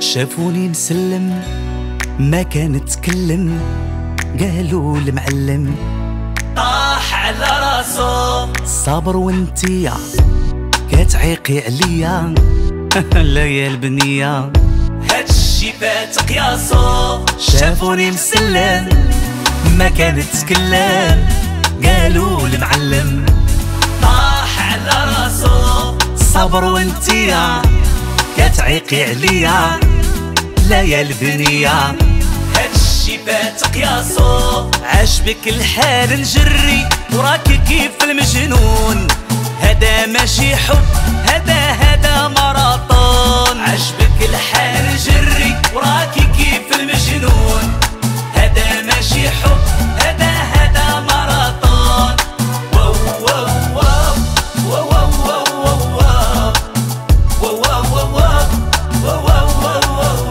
شافوني مسلم ما كان اتكلم، قالوا المعلم طاح على راسو صابر وانتيا كتعيقي عليا لا يا البنية هادشي فات قياسو. شافوني مسلم ما كان اتكلم، قالوا المعلم طاح على راسو صابر وانتيا كتعيقي عليا لا يا البنية هادشي فات قياسو. عجبك الحال نجري وراكي كيف المجنون، هذا ماشي حب هذا ماراطون. عجبك الحال نجري وراكي كيف المجنون، هذا ماشي حب هذا ماراطون. واو واو واو واو واو واو واو واو واو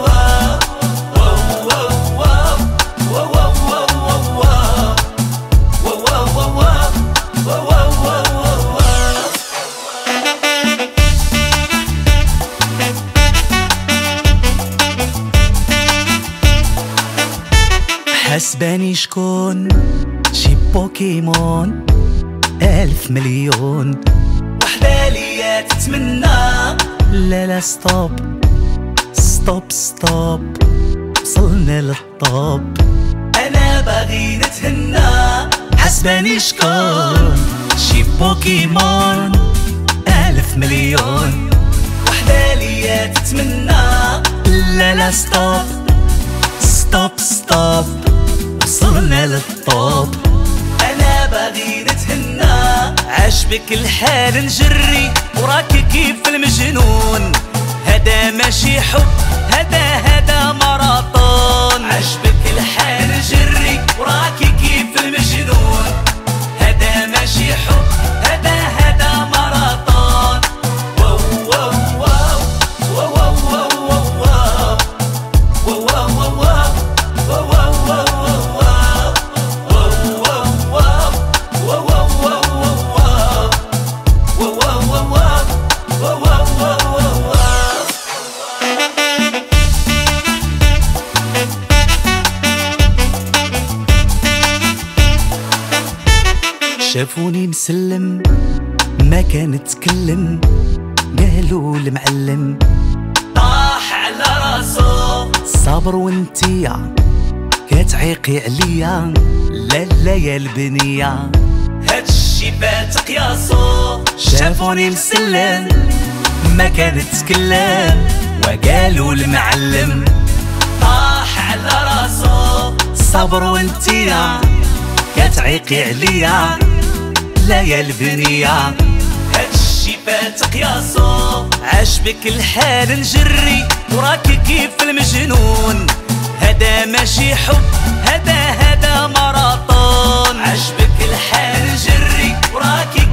حسباني شكون شي بوكيمون 1000 مليون، وحدة ليا تتمنى. لا ستوب وصلنا للطوب. أنا باغي نتهنى. حسباني شكون شي بوكيمون 1000 مليون، وحدة ليا تتمنى. لا ستوب وصلنا للطوب. أنا باغي نتهنى. عجبك الحال نجري وراكي كيف المجنون، هذا ماشي حب هذا ماراطون. عجبك الحال نجري وراكي كيف المجنون، هذا ماشي حب هذا ماراطون. واو واو واو واو واو واو واو شافوني مسلم ما كان اتكلم، قالوا المعلم طاح على راسو صابر وانتيا كتعيقي عليا لا يا البنية هادشي فات قياسو. شافوني مسلم ما كان اتكلم، وقالوا المعلم طاح على راسو صابر وانتيا كتعيقي عليا لا يا البنية هادشي فات قياسو. عجبك الحال نجري وراكي كيف المجنون، هذا ماشي حب هذا ماراطون. عجبك الحال نجري وراكي